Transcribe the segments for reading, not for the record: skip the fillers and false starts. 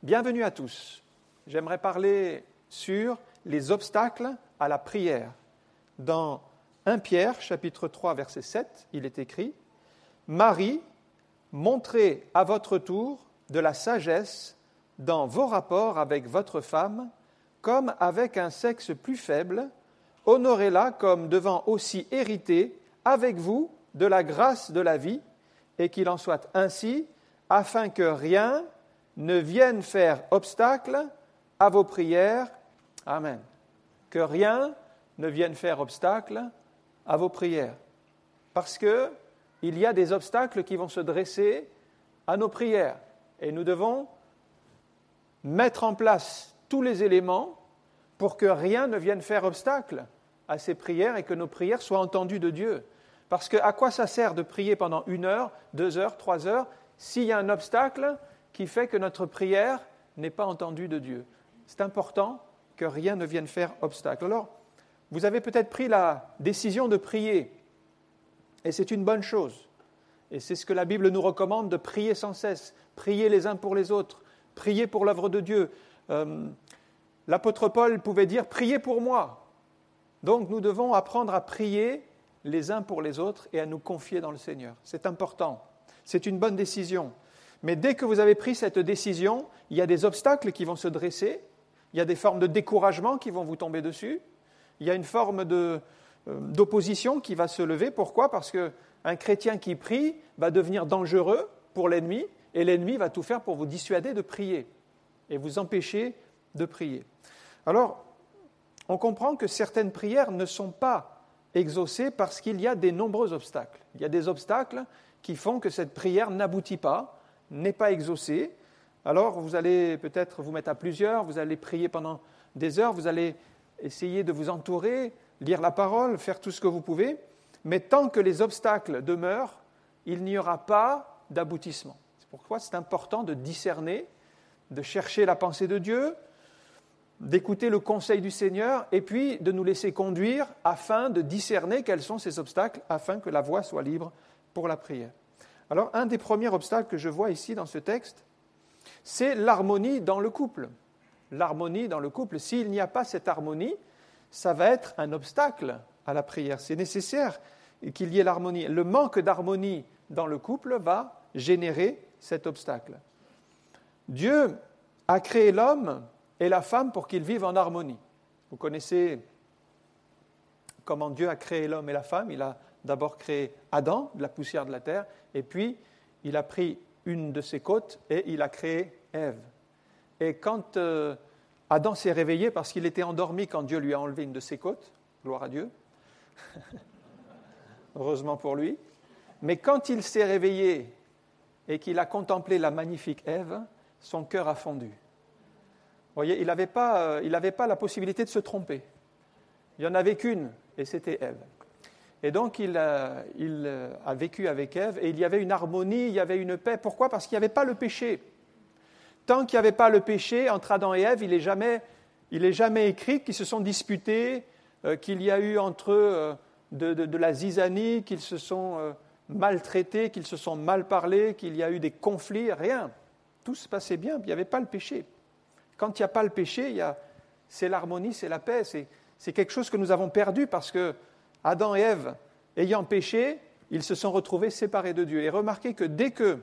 Bienvenue à tous. J'aimerais parler sur les obstacles à la prière. Dans 1 Pierre, chapitre 3, verset 7, il est écrit « Marie, montrez à votre tour de la sagesse dans vos rapports avec votre femme, comme avec un sexe plus faible, honorez-la comme devant aussi hériter avec vous de la grâce de la vie, et qu'il en soit ainsi, afin que rien ne vienne faire obstacle à vos prières. » Amen. Que rien ne vienne faire obstacle à vos prières. Parce qu'il y a des obstacles qui vont se dresser à nos prières. Et nous devons mettre en place tous les éléments pour que rien ne vienne faire obstacle à ces prières et que nos prières soient entendues de Dieu. Parce que à quoi ça sert de prier pendant 1 heure, 2 heures, 3 heures, s'il y a un obstacle qui fait que notre prière n'est pas entendue de Dieu? C'est important que rien ne vienne faire obstacle. Alors, vous avez peut-être pris la décision de prier, et c'est une bonne chose. Et c'est ce que la Bible nous recommande, de prier sans cesse, prier les uns pour les autres, prier pour l'œuvre de Dieu. L'apôtre Paul pouvait dire « priez pour moi ». Donc nous devons apprendre à prier les uns pour les autres et à nous confier dans le Seigneur. C'est important, c'est une bonne décision. Mais dès que vous avez pris cette décision, il y a des obstacles qui vont se dresser, il y a des formes de découragement qui vont vous tomber dessus, il y a une forme d'opposition qui va se lever. Pourquoi ? Parce qu'un chrétien qui prie va devenir dangereux pour l'ennemi, et l'ennemi va tout faire pour vous dissuader de prier et vous empêcher de prier. Alors, on comprend que certaines prières ne sont pas exaucées parce qu'il y a des nombreux obstacles. Il y a des obstacles qui font que cette prière n'aboutit pas, n'est pas exaucée. Alors, vous allez peut-être vous mettre à plusieurs, vous allez prier pendant des heures, vous allez essayer de vous entourer, lire la parole, faire tout ce que vous pouvez, mais tant que les obstacles demeurent, il n'y aura pas d'aboutissement. C'est pourquoi c'est important de discerner, de chercher la pensée de Dieu, d'écouter le conseil du Seigneur et puis de nous laisser conduire afin de discerner quels sont ces obstacles, afin que la voie soit libre pour la prière. Alors, un des premiers obstacles que je vois ici dans ce texte, c'est l'harmonie dans le couple. L'harmonie dans le couple, s'il n'y a pas cette harmonie, ça va être un obstacle à la prière. C'est nécessaire qu'il y ait l'harmonie. Le manque d'harmonie dans le couple va générer cet obstacle. Dieu a créé l'homme et la femme pour qu'ils vivent en harmonie. Vous connaissez comment Dieu a créé l'homme et la femme. Il a d'abord créé Adam, de la poussière de la terre, et puis il a pris une de ses côtes et il a créé Ève. Et quand Adam s'est réveillé, parce qu'il était endormi quand Dieu lui a enlevé une de ses côtes, gloire à Dieu, heureusement pour lui, mais quand il s'est réveillé et qu'il a contemplé la magnifique Ève, son cœur a fondu. Vous voyez, il n'avait pas la possibilité de se tromper. Il n'y en avait qu'une, et c'était Ève. Et donc, il a vécu avec Ève, et il y avait une harmonie, il y avait une paix. Pourquoi ? Parce qu'il n'y avait pas le péché. Tant qu'il n'y avait pas le péché, entre Adam et Ève, il n'est jamais écrit qu'ils se sont disputés, qu'il y a eu entre eux de la zizanie, qu'ils se sont maltraités, qu'ils se sont mal parlé, qu'il y a eu des conflits, rien. Tout se passait bien, il n'y avait pas le péché. Quand il n'y a pas le péché, c'est l'harmonie, c'est la paix. C'est quelque chose que nous avons perdu parce que Adam et Ève, ayant péché, ils se sont retrouvés séparés de Dieu. Et remarquez que dès que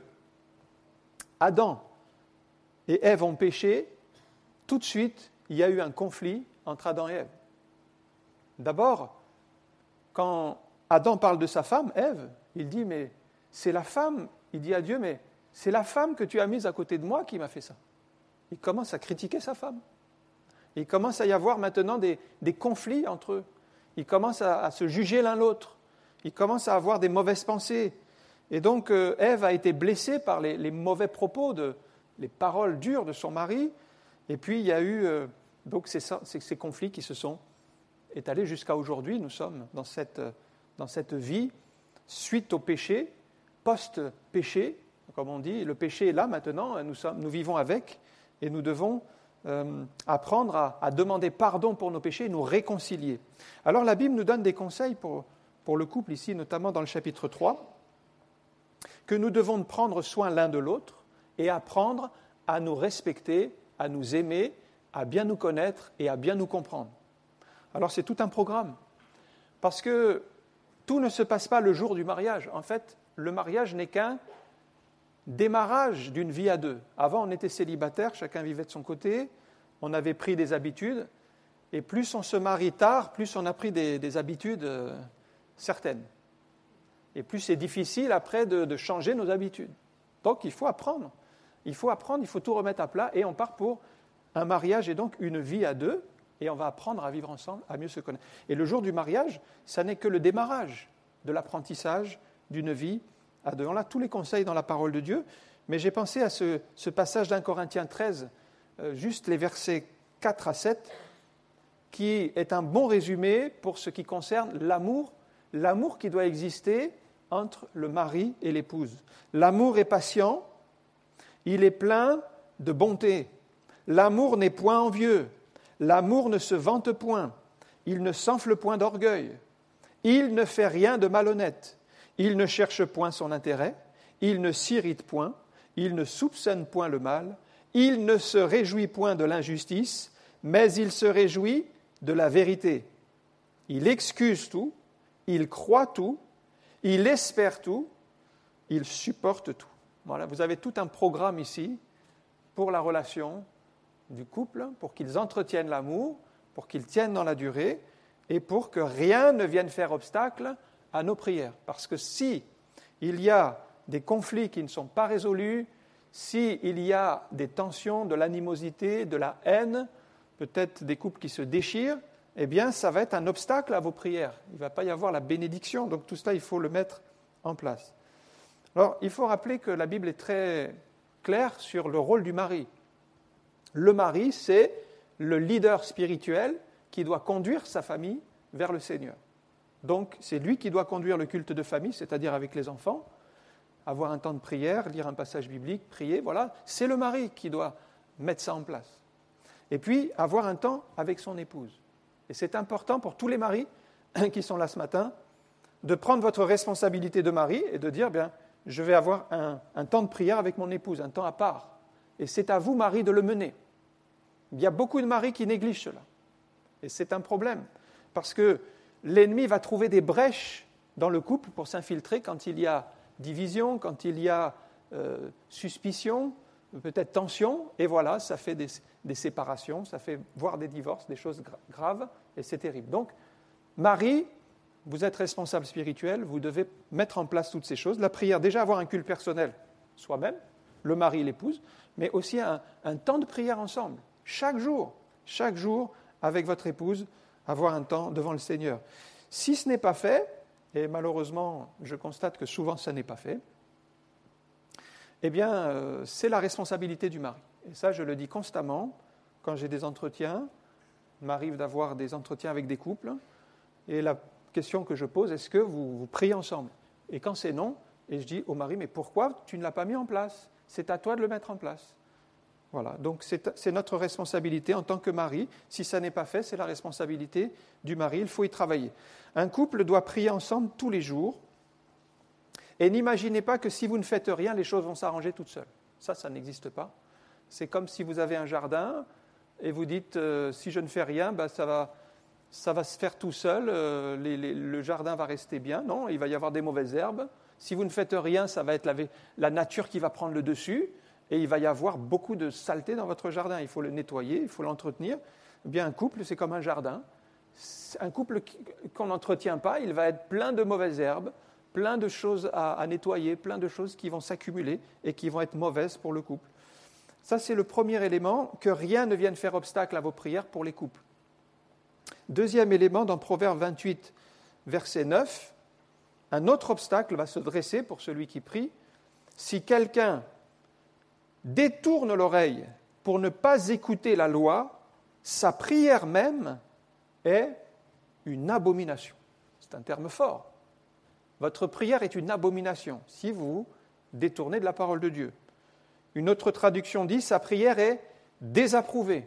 Adam et Ève ont péché, tout de suite, il y a eu un conflit entre Adam et Ève. D'abord, quand Adam parle de sa femme, Ève, il dit, mais c'est la femme, il dit à Dieu, mais c'est la femme que tu as mise à côté de moi qui m'a fait ça. Il commence à critiquer sa femme. Il commence à y avoir maintenant des conflits entre eux. Ils commencent à se juger l'un l'autre. Ils commencent à avoir des mauvaises pensées. Et donc, Ève a été blessée par les mauvais propos, les paroles dures de son mari. Et puis, il y a eu donc ces conflits qui se sont étalés jusqu'à aujourd'hui. Nous sommes dans cette vie suite au péché, post-péché, comme on dit. Le péché est là maintenant, nous vivons avec, et nous devons apprendre à demander pardon pour nos péchés et nous réconcilier. Alors la Bible nous donne des conseils pour le couple ici, notamment dans le chapitre 3, que nous devons prendre soin l'un de l'autre et apprendre à nous respecter, à nous aimer, à bien nous connaître et à bien nous comprendre. Alors c'est tout un programme, parce que tout ne se passe pas le jour du mariage. En fait, le mariage n'est qu'un démarrage d'une vie à deux. Avant, on était célibataire, chacun vivait de son côté, on avait pris des habitudes, et plus on se marie tard, plus on a pris des habitudes certaines. Et plus c'est difficile après de changer nos habitudes. Donc il faut apprendre, il faut tout remettre à plat, et on part pour un mariage et donc une vie à deux, et on va apprendre à vivre ensemble, à mieux se connaître. Et le jour du mariage, ça n'est que le démarrage de l'apprentissage d'une vie à deux. On a tous les conseils dans la parole de Dieu, mais j'ai pensé à ce passage d'1 Corinthiens 13, juste les versets 4 à 7, qui est un bon résumé pour ce qui concerne l'amour qui doit exister entre le mari et l'épouse. L'amour est patient, il est plein de bonté. L'amour n'est point envieux, l'amour ne se vante point, il ne s'enfle point d'orgueil, il ne fait rien de malhonnête, il ne cherche point son intérêt, il ne s'irrite point, il ne soupçonne point le mal, il ne se réjouit point de l'injustice, mais il se réjouit de la vérité. Il excuse tout, il croit tout, il espère tout, il supporte tout. Voilà, vous avez tout un programme ici pour la relation du couple, pour qu'ils entretiennent l'amour, pour qu'ils tiennent dans la durée et pour que rien ne vienne faire obstacle à nos prières. Parce que si il y a des conflits qui ne sont pas résolus, s'il y a des tensions, de l'animosité, de la haine, peut-être des couples qui se déchirent, eh bien, ça va être un obstacle à vos prières. Il ne va pas y avoir la bénédiction. Donc tout cela, il faut le mettre en place. Alors, il faut rappeler que la Bible est très claire sur le rôle du mari. Le mari, c'est le leader spirituel qui doit conduire sa famille vers le Seigneur. Donc, c'est lui qui doit conduire le culte de famille, c'est-à-dire avec les enfants, avoir un temps de prière, lire un passage biblique, prier, voilà. C'est le mari qui doit mettre ça en place. Et puis, avoir un temps avec son épouse. Et c'est important pour tous les maris qui sont là ce matin de prendre votre responsabilité de mari et de dire, bien, je vais avoir un temps de prière avec mon épouse, un temps à part. Et c'est à vous, mari, de le mener. Il y a beaucoup de maris qui négligent cela. Et c'est un problème, parce que l'ennemi va trouver des brèches dans le couple pour s'infiltrer quand il y a division, quand il y a suspicion, peut-être tension, et voilà, ça fait des séparations, ça fait voire des divorces, des choses graves, et c'est terrible. Donc, mari, vous êtes responsable spirituel, vous devez mettre en place toutes ces choses. La prière, déjà avoir un culte personnel soi-même, le mari et l'épouse, mais aussi un temps de prière ensemble, chaque jour, avec votre épouse, avoir un temps devant le Seigneur. Si ce n'est pas fait, et malheureusement, je constate que souvent ça n'est pas fait, eh bien, c'est la responsabilité du mari. Et ça, je le dis constamment, quand j'ai des entretiens, il m'arrive d'avoir des entretiens avec des couples, et la question que je pose, est-ce que vous priez ensemble ? Et quand c'est non, et je dis au mari, mais pourquoi tu ne l'as pas mis en place ? C'est à toi de le mettre en place. Voilà, donc c'est notre responsabilité en tant que mari. Si ça n'est pas fait, c'est la responsabilité du mari, il faut y travailler. Un couple doit prier ensemble tous les jours, et n'imaginez pas que si vous ne faites rien, les choses vont s'arranger toutes seules. Ça n'existe pas. C'est comme si vous avez un jardin, et vous dites, si je ne fais rien, ben ça va se faire tout seul, le jardin va rester bien. Non, il va y avoir des mauvaises herbes. Si vous ne faites rien, ça va être la nature qui va prendre le dessus, et il va y avoir beaucoup de saleté dans votre jardin. Il faut le nettoyer, il faut l'entretenir. Eh bien, un couple, c'est comme un jardin. Un couple qu'on n'entretient pas, il va être plein de mauvaises herbes, plein de choses à nettoyer, plein de choses qui vont s'accumuler et qui vont être mauvaises pour le couple. Ça, c'est le premier élément, que rien ne vienne faire obstacle à vos prières pour les couples. Deuxième élément, dans Proverbe 28, verset 9, un autre obstacle va se dresser pour celui qui prie. Si quelqu'un détourne l'oreille pour ne pas écouter la loi, sa prière même est une abomination. C'est un terme fort. Votre prière est une abomination si vous détournez de la parole de Dieu. Une autre traduction dit, sa prière est désapprouvée.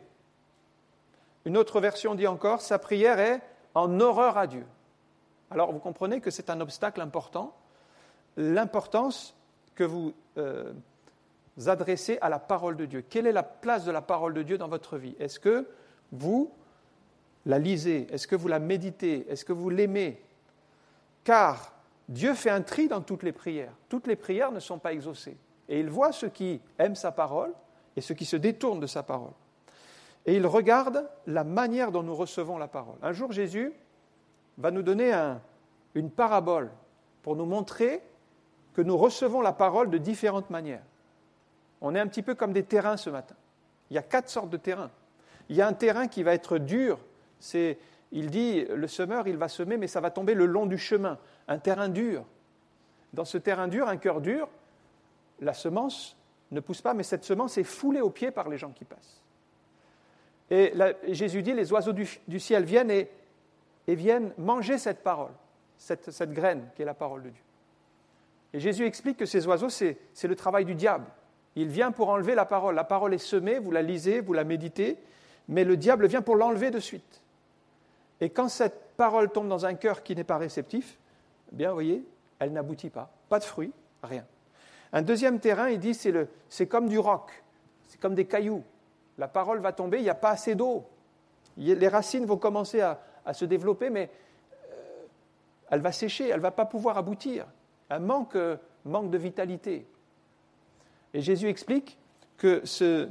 Une autre version dit encore, sa prière est en horreur à Dieu. Alors vous comprenez que c'est un obstacle important. L'importance que vous adresser à la parole de Dieu. Quelle est la place de la parole de Dieu dans votre vie? Est-ce que vous la lisez? Est-ce que vous la méditez? Est-ce que vous l'aimez? Car Dieu fait un tri dans toutes les prières. Toutes les prières ne sont pas exaucées. Et il voit ceux qui aiment sa parole et ceux qui se détournent de sa parole. Et il regarde la manière dont nous recevons la parole. Un jour, Jésus va nous donner une parabole pour nous montrer que nous recevons la parole de différentes manières. On est un petit peu comme des terrains ce matin. Il y a 4 sortes de terrains. Il y a un terrain qui va être dur. Il dit, le semeur, il va semer, mais ça va tomber le long du chemin. Un terrain dur. Dans ce terrain dur, un cœur dur, la semence ne pousse pas, mais cette semence est foulée aux pieds par les gens qui passent. Et là, Jésus dit, les oiseaux du ciel viennent et viennent manger cette parole, cette graine qui est la parole de Dieu. Et Jésus explique que ces oiseaux, c'est le travail du diable. Il vient pour enlever la parole. La parole est semée, vous la lisez, vous la méditez, mais le diable vient pour l'enlever de suite. Et quand cette parole tombe dans un cœur qui n'est pas réceptif, eh bien, vous voyez, elle n'aboutit pas. Pas de fruits, rien. Un deuxième terrain, il dit, c'est comme du roc, c'est comme des cailloux. La parole va tomber, il n'y a pas assez d'eau. Les racines vont commencer à se développer, mais elle va sécher, elle ne va pas pouvoir aboutir. Un manque de vitalité. Et Jésus explique que ce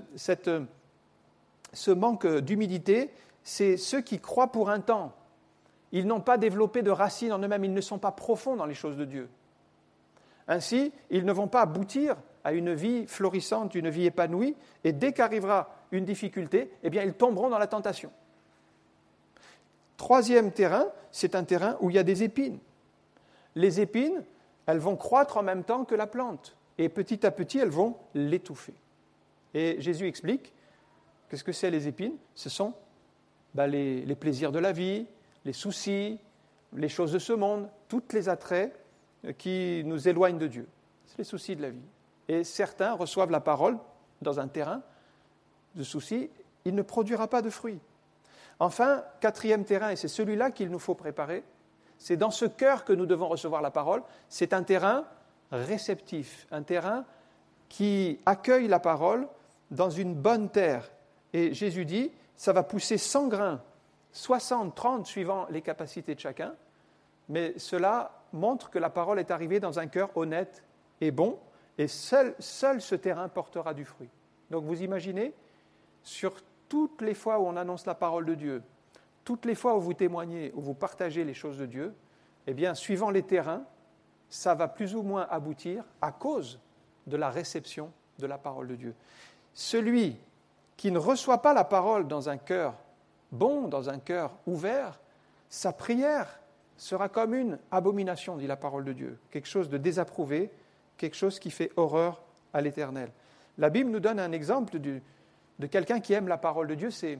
manque d'humidité, c'est ceux qui croient pour un temps. Ils n'ont pas développé de racines en eux-mêmes, ils ne sont pas profonds dans les choses de Dieu. Ainsi, ils ne vont pas aboutir à une vie florissante, une vie épanouie, et dès qu'arrivera une difficulté, eh bien, ils tomberont dans la tentation. Troisième terrain, c'est un terrain où il y a des épines. Les épines, elles vont croître en même temps que la plante, et petit à petit, elles vont l'étouffer. Et Jésus explique, qu'est-ce que c'est les épines? Ce sont les plaisirs de la vie, les soucis, les choses de ce monde, tous les attraits qui nous éloignent de Dieu. C'est les soucis de la vie. Et certains reçoivent la parole dans un terrain de soucis, il ne produira pas de fruits. Enfin, quatrième terrain, et c'est celui-là qu'il nous faut préparer, c'est dans ce cœur que nous devons recevoir la parole, c'est un terrain réceptif, un terrain qui accueille la parole dans une bonne terre. Et Jésus dit, ça va pousser 100 grains, 60, 30, suivant les capacités de chacun, mais cela montre que la parole est arrivée dans un cœur honnête et bon, et seul ce terrain portera du fruit. Donc vous imaginez, sur toutes les fois où on annonce la parole de Dieu, toutes les fois où vous témoignez, où vous partagez les choses de Dieu, eh bien, suivant les terrains, ça va plus ou moins aboutir à cause de la réception de la parole de Dieu. Celui qui ne reçoit pas la parole dans un cœur bon, dans un cœur ouvert, sa prière sera comme une abomination, dit la parole de Dieu, quelque chose de désapprouvé, quelque chose qui fait horreur à l'Éternel. La Bible nous donne un exemple de quelqu'un qui aime la parole de Dieu, c'est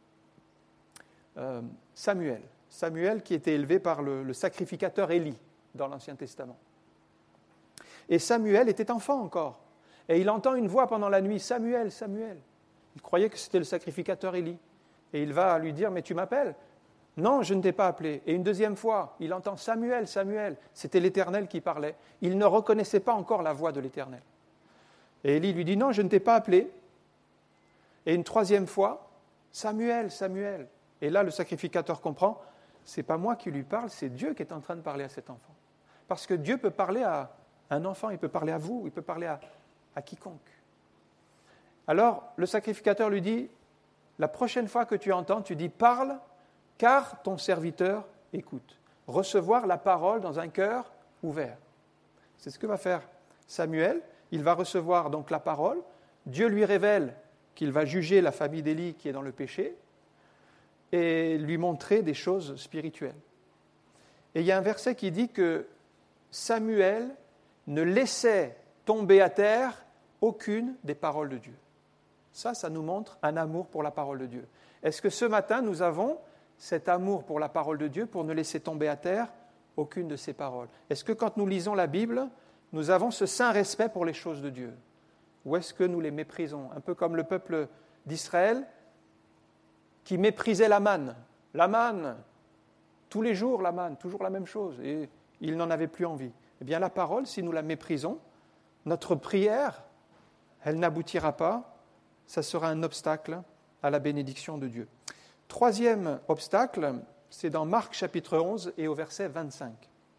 Samuel. Samuel qui était élevé par le sacrificateur Élie dans l'Ancien Testament. Et Samuel était enfant encore. Et il entend une voix pendant la nuit, « Samuel, Samuel ». Il croyait que c'était le sacrificateur Élie. Et il va lui dire, « Mais tu m'appelles ?» ?»« Non, je ne t'ai pas appelé. » Et une deuxième fois, il entend « Samuel, Samuel ». C'était l'Éternel qui parlait. Il ne reconnaissait pas encore la voix de l'Éternel. Et Élie lui dit « Non, je ne t'ai pas appelé. » Et une troisième fois, « Samuel, Samuel ». Et là, le sacrificateur comprend, ce n'est pas moi qui lui parle, c'est Dieu qui est en train de parler à cet enfant. Parce que Dieu peut parler à un enfant, il peut parler à vous, il peut parler à quiconque. Alors, le sacrificateur lui dit, la prochaine fois que tu entends, tu dis, parle, car ton serviteur écoute. Recevoir la parole dans un cœur ouvert. C'est ce que va faire Samuel. Il va recevoir donc la parole. Dieu lui révèle qu'il va juger la famille d'Élie qui est dans le péché et lui montrer des choses spirituelles. Et il y a un verset qui dit que Samuel ne laissait tomber à terre aucune des paroles de Dieu. Ça nous montre un amour pour la parole de Dieu. Est-ce que ce matin, nous avons cet amour pour la parole de Dieu pour ne laisser tomber à terre aucune de ses paroles? Est-ce que quand nous lisons la Bible, nous avons ce saint respect pour les choses de Dieu? Ou est-ce que nous les méprisons? Un peu comme le peuple d'Israël qui méprisait la manne. La manne, tous les jours la manne, toujours la même chose. Et il n'en avait plus envie. Eh bien la parole, si nous la méprisons, notre prière elle n'aboutira pas, ça sera un obstacle à la bénédiction de Dieu. Troisième obstacle, c'est dans Marc chapitre 11 et au verset 25.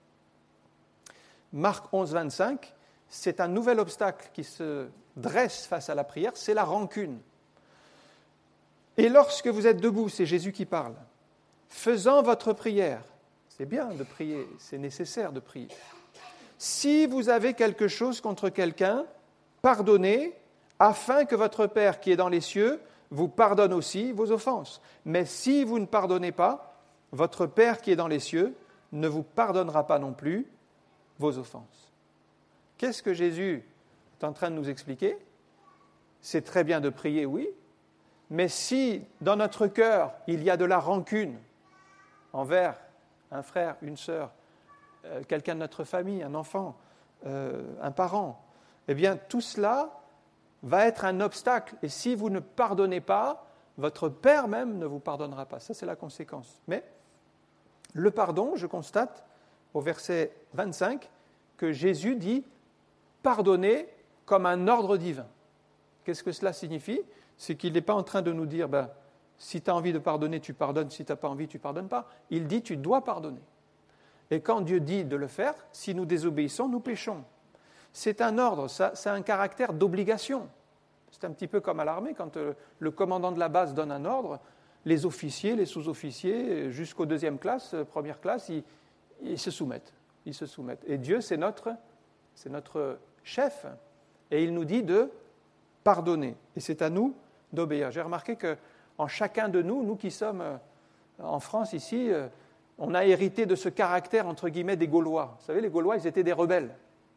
Marc 11, 25, c'est un nouvel obstacle qui se dresse face à la prière, c'est la rancune. Et lorsque vous êtes debout, c'est Jésus qui parle, faisant votre prière, c'est bien de prier, c'est nécessaire de prier. Si vous avez quelque chose contre quelqu'un, pardonnez, afin que votre Père qui est dans les cieux vous pardonne aussi vos offenses. Mais si vous ne pardonnez pas, votre Père qui est dans les cieux ne vous pardonnera pas non plus vos offenses. Qu'est-ce que Jésus est en train de nous expliquer ? C'est très bien de prier, oui, mais si dans notre cœur il y a de la rancune envers un frère, une sœur, quelqu'un de notre famille, un enfant, un parent, eh bien tout cela va être un obstacle. Et si vous ne pardonnez pas, votre Père même ne vous pardonnera pas. Ça, c'est la conséquence. Mais le pardon, je constate au verset 25 que Jésus dit « pardonner comme un ordre divin ». Qu'est-ce que cela signifie ? C'est qu'il n'est pas en train de nous dire si tu as envie de pardonner, tu pardonnes, si tu n'as pas envie, tu ne pardonnes pas. Il dit tu dois pardonner. Et quand Dieu dit de le faire, si nous désobéissons, nous péchons. C'est un ordre, ça a un caractère d'obligation. C'est un petit peu comme à l'armée, quand le commandant de la base donne un ordre, les officiers, les sous-officiers, jusqu'aux deuxième classe, première classe, ils se soumettent. Ils se soumettent. Et Dieu, c'est notre chef. Et il nous dit de pardonner. Et c'est à nous d'obéir. J'ai remarqué qu'en chacun de nous, nous qui sommes en France ici, on a hérité de ce caractère, entre guillemets, des Gaulois. Vous savez, les Gaulois, ils étaient des rebelles.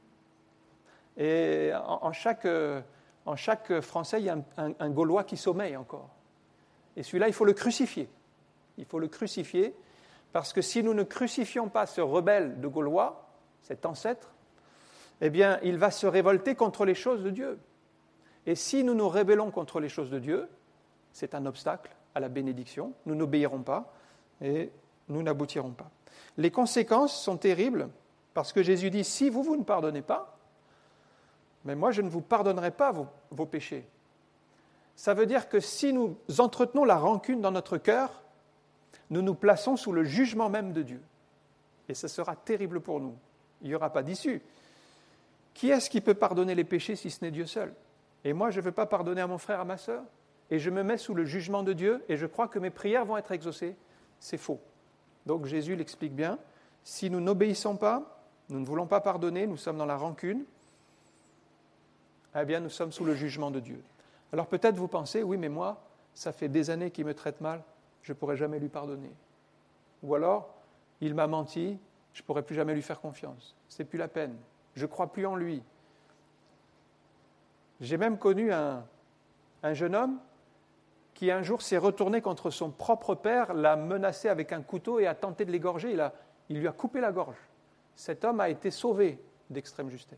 Et en chaque Français, il y a un Gaulois qui sommeille encore. Et celui-là, il faut le crucifier. Il faut le crucifier, parce que si nous ne crucifions pas ce rebelle de Gaulois, cet ancêtre, eh bien, il va se révolter contre les choses de Dieu. Et si nous nous rébellons contre les choses de Dieu, c'est un obstacle à la bénédiction. Nous n'obéirons pas et nous n'aboutirons pas. Les conséquences sont terribles, parce que Jésus dit, si vous ne pardonnez pas, mais moi, je ne vous pardonnerai pas vos péchés. Ça veut dire que si nous entretenons la rancune dans notre cœur, nous nous plaçons sous le jugement même de Dieu. Et ce sera terrible pour nous. Il n'y aura pas d'issue. Qui est-ce qui peut pardonner les péchés si ce n'est Dieu seul ? Et moi, je ne veux pas pardonner à mon frère, à ma sœur, et je me mets sous le jugement de Dieu, et je crois que mes prières vont être exaucées. C'est faux. Donc Jésus l'explique bien. Si nous n'obéissons pas, nous ne voulons pas pardonner, nous sommes dans la rancune, eh bien, nous sommes sous le jugement de Dieu. Alors peut-être vous pensez, oui, mais moi, ça fait des années qu'il me traite mal, je ne pourrai jamais lui pardonner. Ou alors, il m'a menti, je ne pourrai plus jamais lui faire confiance. Ce n'est plus la peine. Je ne crois plus en lui. J'ai même connu un jeune homme qui un jour s'est retourné contre son propre père, l'a menacé avec un couteau et a tenté de l'égorger. Il lui a coupé la gorge. Cet homme a été sauvé d'extrême justesse.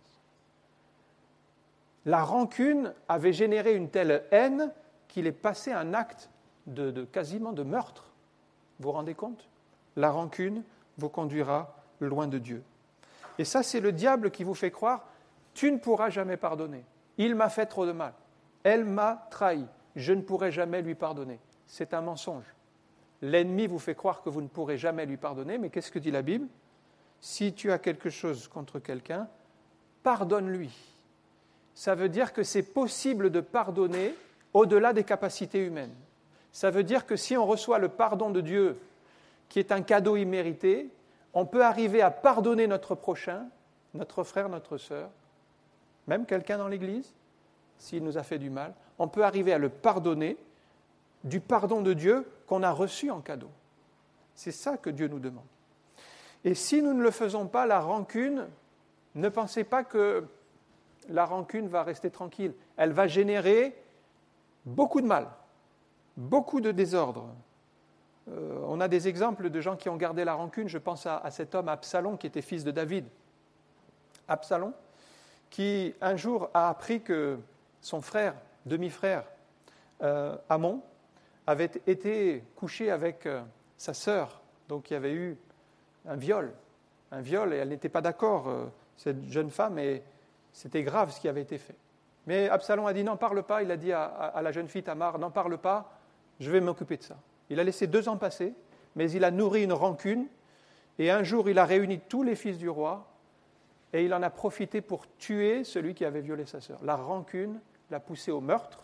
La rancune avait généré une telle haine qu'il est passé à un acte quasiment de meurtre. Vous vous rendez compte ? La rancune vous conduira loin de Dieu. Et ça, c'est le diable qui vous fait croire « tu ne pourras jamais pardonner. Il m'a fait trop de mal. Elle m'a trahi. Je ne pourrai jamais lui pardonner. » C'est un mensonge. L'ennemi vous fait croire que vous ne pourrez jamais lui pardonner, mais qu'est-ce que dit la Bible ? Si tu as quelque chose contre quelqu'un, pardonne-lui. Ça veut dire que c'est possible de pardonner au-delà des capacités humaines. Ça veut dire que si on reçoit le pardon de Dieu, qui est un cadeau immérité, on peut arriver à pardonner notre prochain, notre frère, notre sœur, même quelqu'un dans l'Église, s'il nous a fait du mal, on peut arriver à le pardonner du pardon de Dieu qu'on a reçu en cadeau. C'est ça que Dieu nous demande. Et si nous ne le faisons pas, la rancune, ne pensez pas que la rancune va rester tranquille. Elle va générer beaucoup de mal, beaucoup de désordre. On a des exemples de gens qui ont gardé la rancune. Je pense à cet homme Absalom qui était fils de David. Absalom, qui un jour a appris que son frère, demi-frère, Amnon, avait été couché avec sa sœur. Donc il y avait eu un viol, et elle n'était pas d'accord, cette jeune femme, et c'était grave ce qui avait été fait. Mais Absalom a dit, n'en parle pas. Il a dit à la jeune fille Tamar, n'en parle pas, je vais m'occuper de ça. Il a laissé 2 ans passer, mais il a nourri une rancune. Et un jour, il a réuni tous les fils du roi et il en a profité pour tuer celui qui avait violé sa sœur. La rancune l'a poussé au meurtre.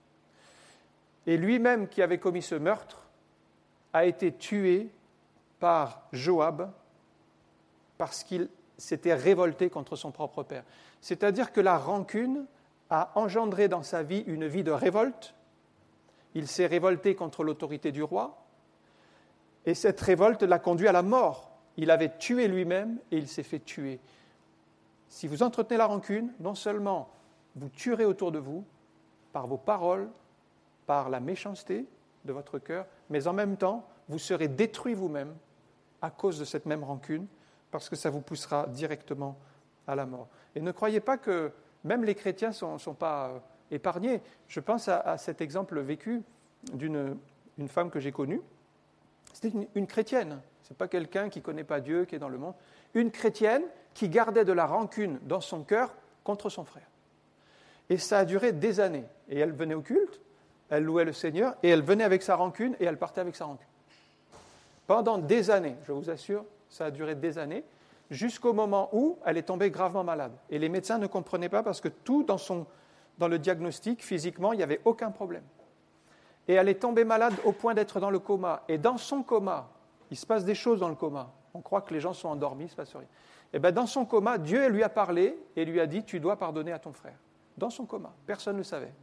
Et lui-même qui avait commis ce meurtre a été tué par Joab parce qu'il s'était révolté contre son propre père. C'est-à-dire que la rancune a engendré dans sa vie une vie de révolte. Il s'est révolté contre l'autorité du roi et cette révolte l'a conduit à la mort. Il avait tué lui-même et il s'est fait tuer. Si vous entretenez la rancune, non seulement vous tuerez autour de vous par vos paroles, par la méchanceté de votre cœur, mais en même temps, vous serez détruit vous-même à cause de cette même rancune, parce que ça vous poussera directement à la mort. Et ne croyez pas que même les chrétiens ne sont pas épargnés. Je pense à cet exemple vécu d'une femme que j'ai connue. C'était une chrétienne. Ce n'est pas quelqu'un qui ne connaît pas Dieu, qui est dans le monde. Une chrétienne qui gardait de la rancune dans son cœur contre son frère. Et ça a duré des années. Et elle venait au culte, elle louait le Seigneur, et elle venait avec sa rancune, et elle partait avec sa rancune. Pendant des années, je vous assure, ça a duré des années, jusqu'au moment où elle est tombée gravement malade. Et les médecins ne comprenaient pas parce que tout dans le diagnostic, physiquement, il n'y avait aucun problème. Et elle est tombée malade au point d'être dans le coma. Et dans son coma, il se passe des choses dans le coma. On croit que les gens sont endormis, il ne se passe rien. Et bien dans son coma, Dieu lui a parlé et lui a dit « Tu dois pardonner à ton frère ». Dans son coma, personne ne le savait.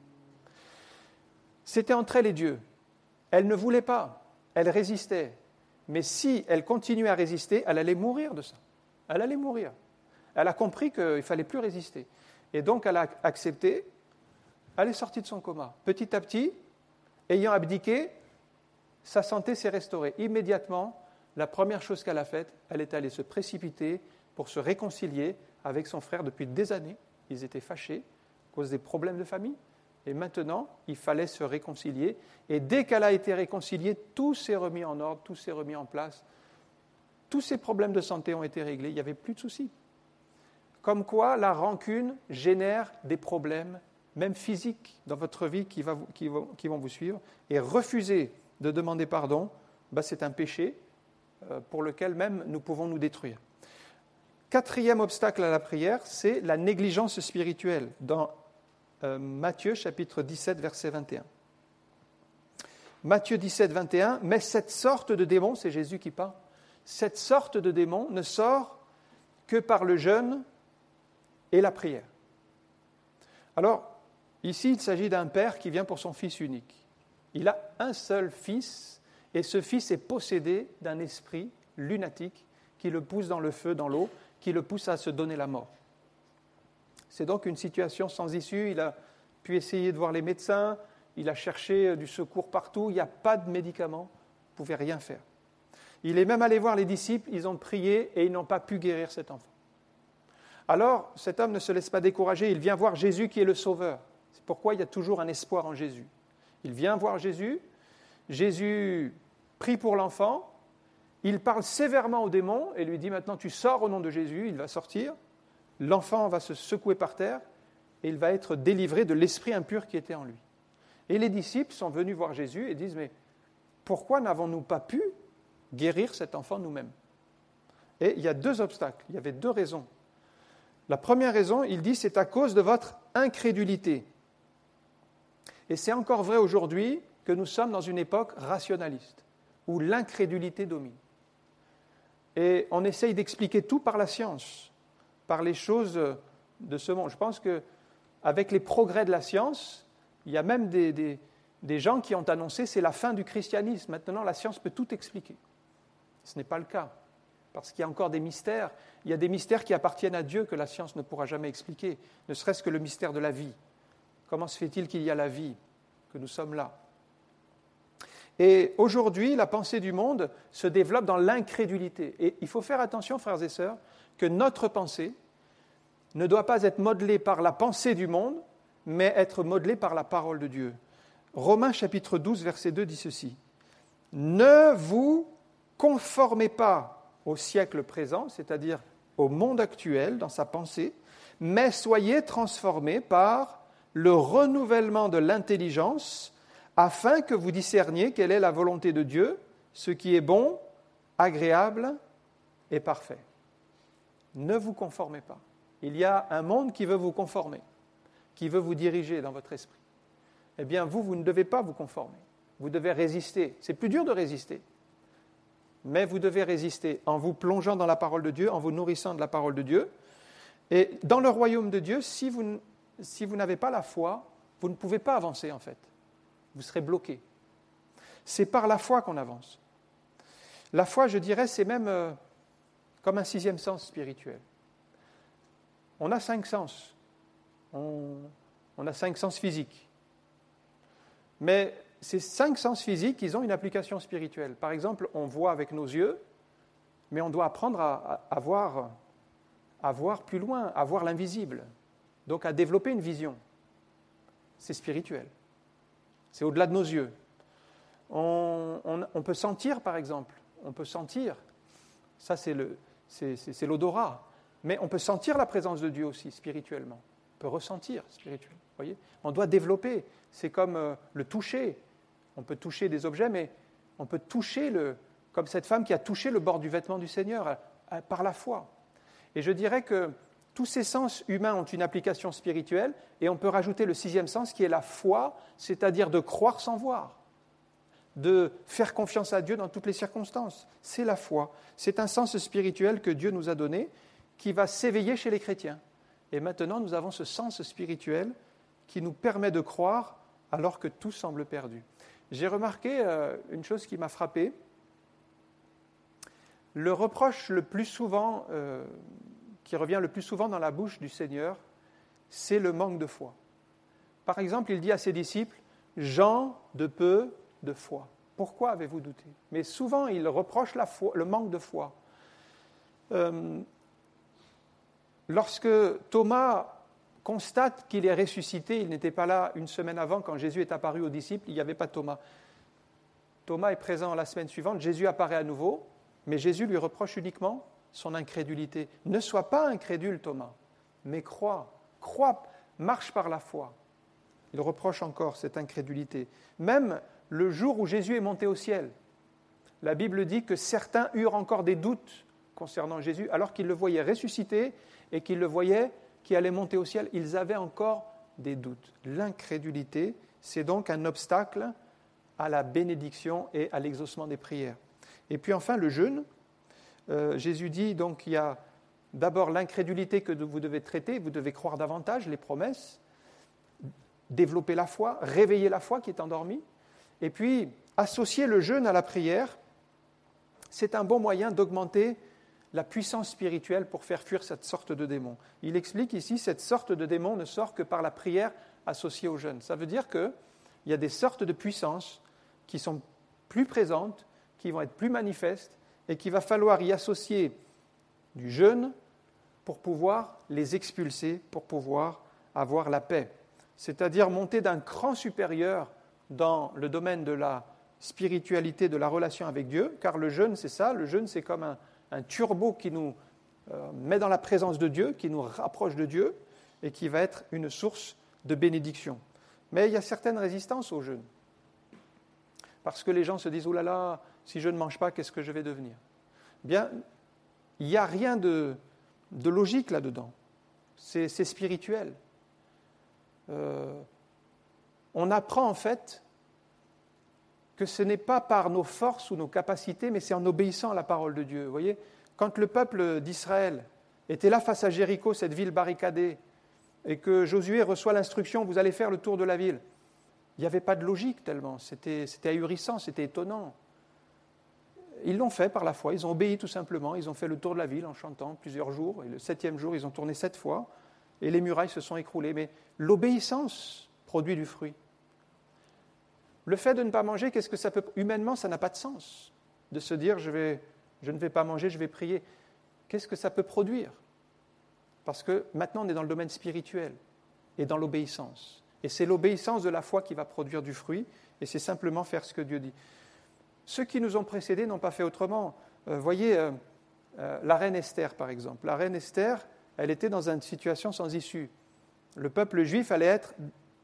C'était entre elle et Dieu. Elle ne voulait pas, elle résistait. Mais si elle continuait à résister, elle allait mourir de ça. Elle allait mourir. Elle a compris qu'il ne fallait plus résister. Et donc elle a accepté, elle est sortie de son coma. Petit à petit, ayant abdiqué, sa santé s'est restaurée. Immédiatement, la première chose qu'elle a faite, elle est allée se précipiter pour se réconcilier avec son frère depuis des années. Ils étaient fâchés à cause des problèmes de famille. Et maintenant, il fallait se réconcilier. Et dès qu'elle a été réconciliée, tout s'est remis en ordre, tout s'est remis en place. Tous ces problèmes de santé ont été réglés, il n'y avait plus de soucis. Comme quoi, la rancune génère des problèmes, même physiques, dans votre vie qui vont vous suivre. Et refuser de demander pardon, c'est un péché pour lequel même nous pouvons nous détruire. 4e obstacle à la prière, c'est la négligence spirituelle. Dans Matthieu, chapitre 17, verset 21. Matthieu 17, 21, « Mais cette sorte de démon, c'est Jésus qui parle, cette sorte de démon ne sort que par le jeûne et la prière. » Alors, ici, il s'agit d'un père qui vient pour son fils unique. Il a un seul fils, et ce fils est possédé d'un esprit lunatique qui le pousse dans le feu, dans l'eau, qui le pousse à se donner la mort. C'est donc une situation sans issue. Il a pu essayer de voir les médecins, il a cherché du secours partout, il n'y a pas de médicaments, il ne pouvait rien faire. Il est même allé voir les disciples, ils ont prié et ils n'ont pas pu guérir cet enfant. Alors, cet homme ne se laisse pas décourager, il vient voir Jésus qui est le Sauveur. C'est pourquoi il y a toujours un espoir en Jésus. Il vient voir Jésus, Jésus prie pour l'enfant, il parle sévèrement au démon et lui dit « Maintenant tu sors au nom de Jésus », il va sortir. L'enfant va se secouer par terre et il va être délivré de l'esprit impur qui était en lui. Et les disciples sont venus voir Jésus et disent « Mais pourquoi n'avons-nous pas pu guérir cet enfant nous-mêmes » Et il y a 2 obstacles, il y avait 2 raisons. La première raison, il dit « C'est à cause de votre incrédulité ». Et c'est encore vrai aujourd'hui que nous sommes dans une époque rationaliste, où l'incrédulité domine. Et on essaye d'expliquer tout par la science, par les choses de ce monde. Je pense qu'avec les progrès de la science, il y a même des gens qui ont annoncé que c'est la fin du christianisme. Maintenant, la science peut tout expliquer. Ce n'est pas le cas, parce qu'il y a encore des mystères. Il y a des mystères qui appartiennent à Dieu que la science ne pourra jamais expliquer, ne serait-ce que le mystère de la vie. Comment se fait-il qu'il y a la vie, que nous sommes là ? Et aujourd'hui, la pensée du monde se développe dans l'incrédulité. Et il faut faire attention, frères et sœurs, que notre pensée ne doit pas être modelée par la pensée du monde, mais être modelée par la parole de Dieu. Romains chapitre 12, verset 2 dit ceci. « Ne vous conformez pas au siècle présent, c'est-à-dire au monde actuel dans sa pensée, mais soyez transformés par le renouvellement de l'intelligence, afin que vous discerniez quelle est la volonté de Dieu, ce qui est bon, agréable et parfait. Ne vous conformez pas. Il y a un monde qui veut vous conformer, qui veut vous diriger dans votre esprit. Eh bien, vous ne devez pas vous conformer. Vous devez résister. C'est plus dur de résister. Mais vous devez résister en vous plongeant dans la parole de Dieu, en vous nourrissant de la parole de Dieu. Et dans le royaume de Dieu, si vous n'avez pas la foi, vous ne pouvez pas avancer en fait. Vous serez bloqué. C'est par la foi qu'on avance. La foi, je dirais, c'est même comme un sixième sens spirituel. On a 5 sens. On a 5 sens physiques. Mais ces 5 sens physiques, ils ont une application spirituelle. Par exemple, on voit avec nos yeux, mais on doit apprendre à voir plus loin, à voir l'invisible. Donc à développer une vision. C'est spirituel. C'est au-delà de nos yeux. On peut sentir, par exemple. On peut sentir. Ça, c'est l'odorat. Mais on peut sentir la présence de Dieu aussi, spirituellement. On peut ressentir spirituellement. Voyez ? On doit développer. C'est comme le toucher. On peut toucher des objets, mais on peut toucher, comme cette femme qui a touché le bord du vêtement du Seigneur, par la foi. Et je dirais que tous ces sens humains ont une application spirituelle, et on peut rajouter le 6e sens qui est la foi, c'est-à-dire de croire sans voir, de faire confiance à Dieu dans toutes les circonstances. C'est la foi. C'est un sens spirituel que Dieu nous a donné, qui va s'éveiller chez les chrétiens. Et maintenant, nous avons ce sens spirituel qui nous permet de croire alors que tout semble perdu. J'ai remarqué une chose qui m'a frappé. Le reproche le plus souvent, qui revient le plus souvent dans la bouche du Seigneur, c'est le manque de foi. Par exemple, il dit à ses disciples, « Gens de peu de foi. Pourquoi avez-vous douté ?» Mais souvent, il reproche le manque de foi. Lorsque Thomas constate qu'il est ressuscité, il n'était pas là une semaine avant quand Jésus est apparu aux disciples, il n'y avait pas Thomas. Thomas est présent la semaine suivante, Jésus apparaît à nouveau, mais Jésus lui reproche uniquement son incrédulité. Ne sois pas incrédule, Thomas, mais crois, marche par la foi. Il reproche encore cette incrédulité. Même le jour où Jésus est monté au ciel, la Bible dit que certains eurent encore des doutes concernant Jésus, alors qu'ils le voyaient ressuscité et qu'ils le voyaient qui allait monter au ciel, ils avaient encore des doutes. L'incrédulité, c'est donc un obstacle à la bénédiction et à l'exaucement des prières. Et puis enfin, le jeûne. Jésus dit donc qu'il y a d'abord l'incrédulité que vous devez traiter, vous devez croire davantage les promesses, développer la foi, réveiller la foi qui est endormie, et puis associer le jeûne à la prière, c'est un bon moyen d'augmenter la puissance spirituelle pour faire fuir cette sorte de démon. Il explique ici, cette sorte de démon ne sort que par la prière associée au jeûne. Ça veut dire qu'il y a des sortes de puissances qui sont plus présentes, qui vont être plus manifestes, et qu'il va falloir y associer du jeûne pour pouvoir les expulser, pour pouvoir avoir la paix. C'est-à-dire monter d'un cran supérieur dans le domaine de la spiritualité, de la relation avec Dieu, car le jeûne, c'est ça, le jeûne, c'est comme un turbo qui nous met dans la présence de Dieu, qui nous rapproche de Dieu et qui va être une source de bénédiction. Mais il y a certaines résistances au jeûne. Parce que les gens se disent « Oh là là, si je ne mange pas, qu'est-ce que je vais devenir ?» Bien, il n'y a rien de logique là-dedans. C'est spirituel. On apprend en fait que ce n'est pas par nos forces ou nos capacités, mais c'est en obéissant à la parole de Dieu. Vous voyez, quand le peuple d'Israël était là face à Jéricho, cette ville barricadée, et que Josué reçoit l'instruction, vous allez faire le tour de la ville, il n'y avait pas de logique tellement, c'était ahurissant, c'était étonnant. Ils l'ont fait par la foi, ils ont obéi tout simplement, ils ont fait le tour de la ville en chantant plusieurs jours, et le 7e jour, ils ont tourné 7 fois, et les murailles se sont écroulées. Mais l'obéissance produit du fruit. Le fait de ne pas manger, qu'est-ce que ça peut... Humainement, ça n'a pas de sens. De se dire, je ne vais pas manger, je vais prier. Qu'est-ce que ça peut produire ? Parce que maintenant, on est dans le domaine spirituel et dans l'obéissance. Et c'est l'obéissance de la foi qui va produire du fruit, et c'est simplement faire ce que Dieu dit. Ceux qui nous ont précédés n'ont pas fait autrement. Voyez, la reine Esther, par exemple. La reine Esther, elle était dans une situation sans issue. Le peuple juif allait être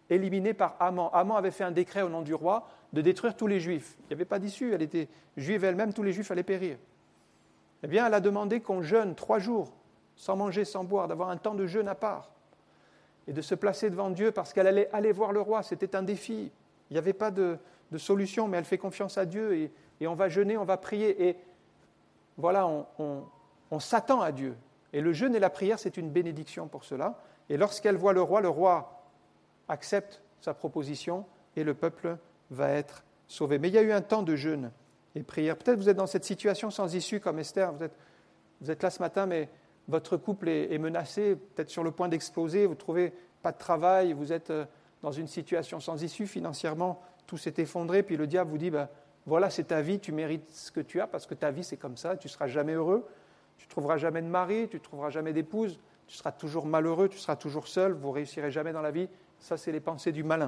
éliminée par Haman. Haman avait fait un décret au nom du roi de détruire tous les Juifs. Il n'y avait pas d'issue, elle était juive elle-même, tous les Juifs allaient périr. Eh bien, elle a demandé qu'on jeûne 3 jours, sans manger, sans boire, d'avoir un temps de jeûne à part, et de se placer devant Dieu parce qu'elle allait aller voir le roi. C'était un défi. Il n'y avait pas de solution, mais elle fait confiance à Dieu et on va jeûner, on va prier. Et voilà, on s'attend à Dieu. Et le jeûne et la prière, c'est une bénédiction pour cela. Et lorsqu'elle voit le roi accepte sa proposition et le peuple va être sauvé. Mais il y a eu un temps de jeûne et prière. Peut-être vous êtes dans cette situation sans issue comme Esther. Vous êtes là ce matin, mais votre couple est menacé, peut-être sur le point d'exploser, vous ne trouvez pas de travail, vous êtes dans une situation sans issue, financièrement, tout s'est effondré, puis le diable vous dit, voilà, c'est ta vie, tu mérites ce que tu as, parce que ta vie, c'est comme ça, tu ne seras jamais heureux, tu ne trouveras jamais de mari, tu ne trouveras jamais d'épouse, tu seras toujours malheureux, tu seras toujours seul, vous ne réussirez jamais dans la vie. Ça, c'est les pensées du malin.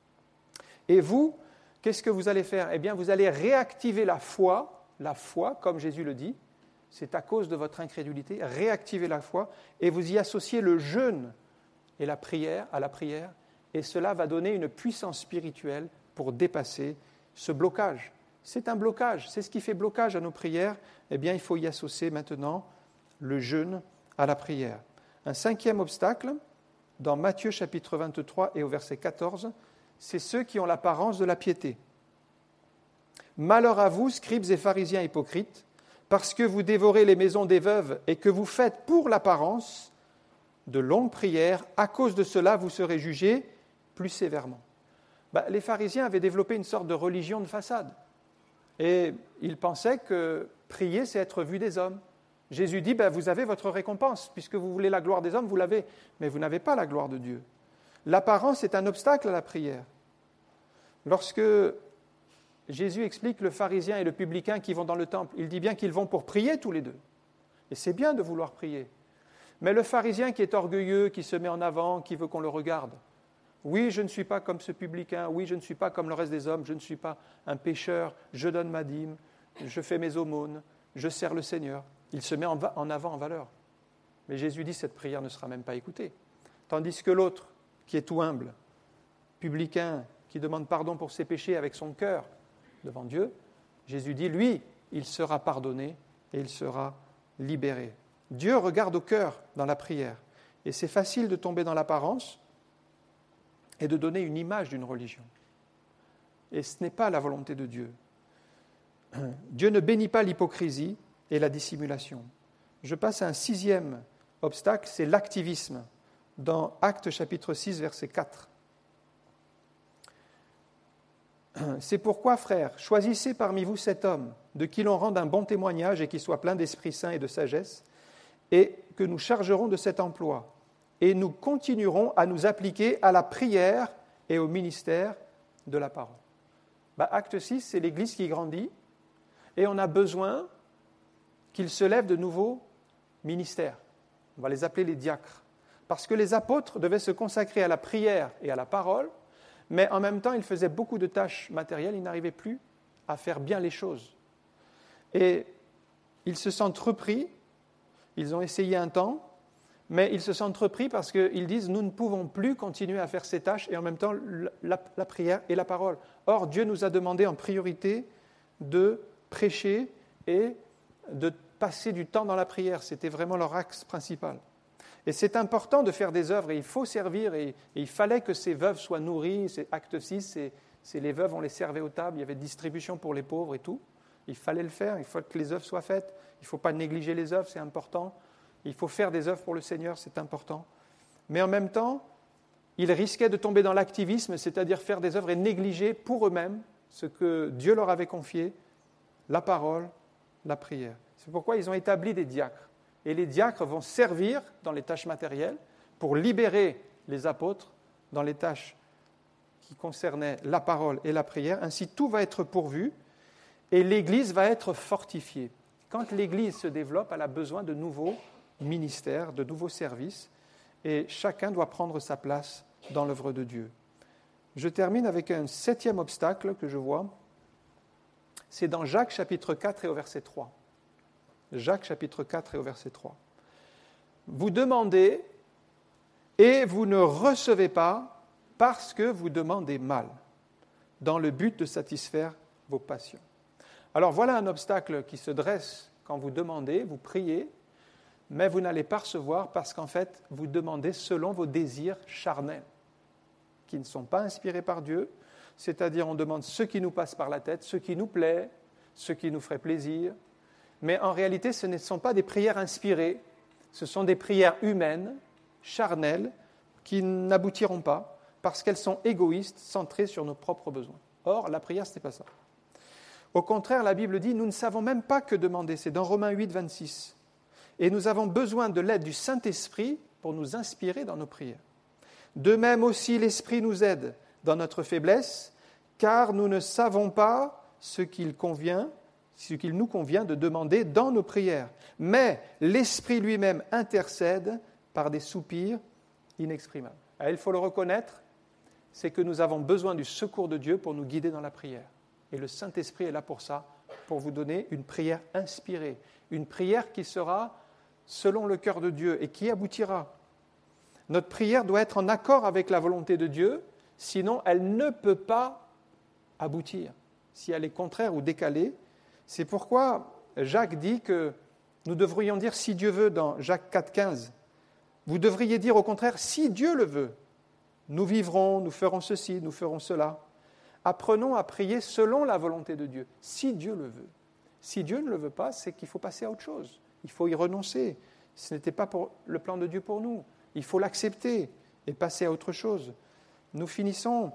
Et vous, qu'est-ce que vous allez faire ? Eh bien, vous allez réactiver la foi, comme Jésus le dit, c'est à cause de votre incrédulité, réactiver la foi, et vous y associez le jeûne et la prière à la prière, et cela va donner une puissance spirituelle pour dépasser ce blocage. C'est un blocage, c'est ce qui fait blocage à nos prières. Eh bien, il faut y associer maintenant le jeûne à la prière. Un 5e obstacle, dans Matthieu chapitre 23 et au verset 14, c'est ceux qui ont l'apparence de la piété. Malheur à vous, scribes et pharisiens hypocrites, parce que vous dévorez les maisons des veuves et que vous faites pour l'apparence de longues prières, à cause de cela, vous serez jugés plus sévèrement. Les pharisiens avaient développé une sorte de religion de façade. Et ils pensaient que prier, c'est être vu des hommes. Jésus dit, vous avez votre récompense, puisque vous voulez la gloire des hommes, vous l'avez, mais vous n'avez pas la gloire de Dieu. L'apparence est un obstacle à la prière. Lorsque Jésus explique le pharisien et le publicain qui vont dans le temple, il dit bien qu'ils vont pour prier tous les deux. Et c'est bien de vouloir prier. Mais le pharisien qui est orgueilleux, qui se met en avant, qui veut qu'on le regarde, oui, je ne suis pas comme ce publicain, oui, je ne suis pas comme le reste des hommes, je ne suis pas un pécheur, je donne ma dîme, je fais mes aumônes, je sers le Seigneur. Il se met en avant, en valeur. Mais Jésus dit, cette prière ne sera même pas écoutée. Tandis que l'autre, qui est tout humble, publicain, qui demande pardon pour ses péchés avec son cœur devant Dieu, Jésus dit, lui, il sera pardonné et il sera libéré. Dieu regarde au cœur dans la prière. Et c'est facile de tomber dans l'apparence et de donner une image d'une religion. Et ce n'est pas la volonté de Dieu. Dieu ne bénit pas l'hypocrisie et la dissimulation. Je passe à un 6e obstacle, c'est l'activisme, dans Actes chapitre 6, verset 4. C'est pourquoi, frères, choisissez parmi vous 7 hommes, de qui l'on rende un bon témoignage et qui soit plein d'Esprit Saint et de sagesse, et que nous chargerons de cet emploi. Et nous continuerons à nous appliquer à la prière et au ministère de la parole. Acte 6, c'est l'Église qui grandit, et on a besoin qu'il se lève de nouveaux ministères. On va les appeler les diacres. Parce que les apôtres devaient se consacrer à la prière et à la parole, mais en même temps, ils faisaient beaucoup de tâches matérielles, ils n'arrivaient plus à faire bien les choses. Et ils se sentent repris, ils ont essayé un temps, mais ils se sentent repris parce qu'ils disent « nous ne pouvons plus continuer à faire ces tâches et en même temps la prière et la parole ». Or, Dieu nous a demandé en priorité de prêcher et de passer du temps dans la prière. C'était vraiment leur axe principal. Et c'est important de faire des œuvres et il faut servir et il fallait que ces veuves soient nourries. C'est Acte 6, c'est les veuves, on les servait aux tables, il y avait distribution pour les pauvres et tout. Il fallait le faire, il faut que les œuvres soient faites. Il ne faut pas négliger les œuvres, c'est important. Il faut faire des œuvres pour le Seigneur, c'est important. Mais en même temps, ils risquaient de tomber dans l'activisme, c'est-à-dire faire des œuvres et négliger pour eux-mêmes ce que Dieu leur avait confié, la parole, la prière. C'est pourquoi ils ont établi des diacres. Et les diacres vont servir dans les tâches matérielles pour libérer les apôtres dans les tâches qui concernaient la parole et la prière. Ainsi, tout va être pourvu et l'Église va être fortifiée. Quand l'Église se développe, elle a besoin de nouveaux ministères, de nouveaux services, et chacun doit prendre sa place dans l'œuvre de Dieu. Je termine avec un 7e obstacle que je vois. C'est dans Jacques chapitre 4 et au verset 3. Jacques chapitre 4 et au verset 3. Vous demandez et vous ne recevez pas parce que vous demandez mal, dans le but de satisfaire vos passions. Alors voilà un obstacle qui se dresse quand vous demandez, vous priez, mais vous n'allez pas recevoir parce qu'en fait, vous demandez selon vos désirs charnels, qui ne sont pas inspirés par Dieu, c'est-à-dire on demande ce qui nous passe par la tête, ce qui nous plaît, ce qui nous ferait plaisir, mais en réalité, ce ne sont pas des prières inspirées, ce sont des prières humaines, charnelles, qui n'aboutiront pas parce qu'elles sont égoïstes, centrées sur nos propres besoins. Or, la prière, ce n'est pas ça. Au contraire, la Bible dit, nous ne savons même pas que demander, c'est dans Romains 8, 26. Et nous avons besoin de l'aide du Saint-Esprit pour nous inspirer dans nos prières. De même aussi, l'Esprit nous aide dans notre faiblesse, car nous ne savons pas ce qu'il nous convient de demander dans nos prières. Mais l'Esprit lui-même intercède par des soupirs inexprimables. Alors, il faut le reconnaître, c'est que nous avons besoin du secours de Dieu pour nous guider dans la prière. Et le Saint-Esprit est là pour ça, pour vous donner une prière inspirée, une prière qui sera selon le cœur de Dieu et qui aboutira. Notre prière doit être en accord avec la volonté de Dieu, sinon elle ne peut pas aboutir. Si elle est contraire ou décalée, c'est pourquoi Jacques dit que nous devrions dire « si Dieu veut » dans Jacques 4, 15. Vous devriez dire au contraire « si Dieu le veut ». Nous vivrons, nous ferons ceci, nous ferons cela. Apprenons à prier selon la volonté de Dieu, si Dieu le veut. Si Dieu ne le veut pas, c'est qu'il faut passer à autre chose. Il faut y renoncer. Ce n'était pas pour le plan de Dieu pour nous. Il faut l'accepter et passer à autre chose. Nous finissons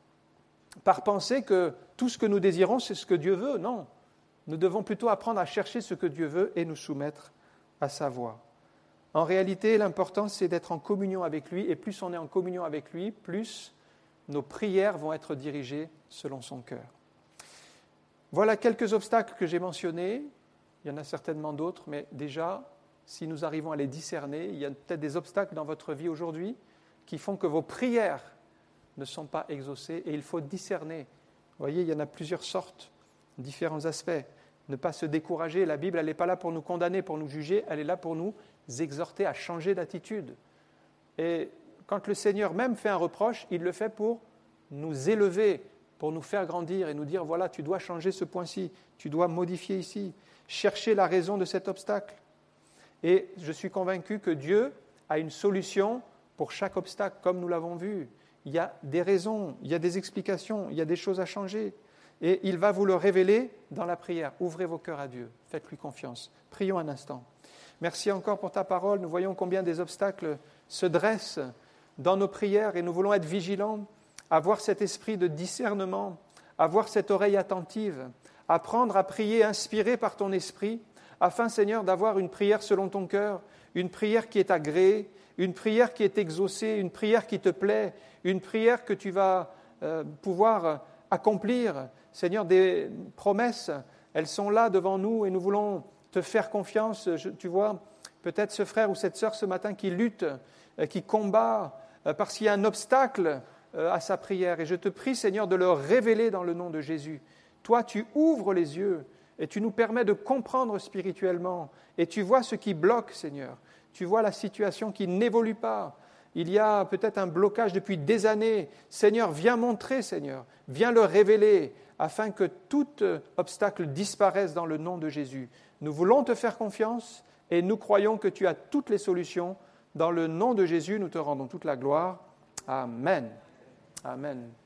par penser que tout ce que nous désirons, c'est ce que Dieu veut. Non. Nous devons plutôt apprendre à chercher ce que Dieu veut et nous soumettre à sa voie. En réalité, l'important, c'est d'être en communion avec lui. Et plus on est en communion avec lui, plus nos prières vont être dirigées selon son cœur. Voilà quelques obstacles que j'ai mentionnés. Il y en a certainement d'autres, mais déjà, si nous arrivons à les discerner, il y a peut-être des obstacles dans votre vie aujourd'hui qui font que vos prières ne sont pas exaucées et il faut discerner. Vous voyez, il y en a plusieurs sortes, différents aspects. Ne pas se décourager. La Bible, elle n'est pas là pour nous condamner, pour nous juger, elle est là pour nous exhorter à changer d'attitude. Et quand le Seigneur même fait un reproche, il le fait pour nous élever, pour nous faire grandir et nous dire, voilà, tu dois changer ce point-ci, tu dois modifier ici, chercher la raison de cet obstacle. Et je suis convaincu que Dieu a une solution pour chaque obstacle, comme nous l'avons vu. Il y a des raisons, il y a des explications, il y a des choses à changer. Et il va vous le révéler dans la prière. Ouvrez vos cœurs à Dieu, faites-lui confiance. Prions un instant. Merci encore pour ta parole. Nous voyons combien des obstacles se dressent dans nos prières et nous voulons être vigilants, avoir cet esprit de discernement, avoir cette oreille attentive, apprendre à prier inspiré par ton esprit, afin, Seigneur, d'avoir une prière selon ton cœur, une prière qui est agréée, une prière qui est exaucée, une prière qui te plaît, une prière que tu vas pouvoir accomplir. Seigneur, des promesses, elles sont là devant nous et nous voulons te faire confiance. Tu vois, peut-être ce frère ou cette sœur ce matin qui lutte, qui combat, parce qu'il y a un obstacle à sa prière. Et je te prie, Seigneur, de le révéler dans le nom de Jésus. Toi, tu ouvres les yeux et tu nous permets de comprendre spirituellement. Et tu vois ce qui bloque, Seigneur. Tu vois la situation qui n'évolue pas. Il y a peut-être un blocage depuis des années. Seigneur, viens montrer, Seigneur. Viens le révéler afin que tout obstacle disparaisse dans le nom de Jésus. Nous voulons te faire confiance et nous croyons que tu as toutes les solutions. Dans le nom de Jésus, nous te rendons toute la gloire. Amen. Amen.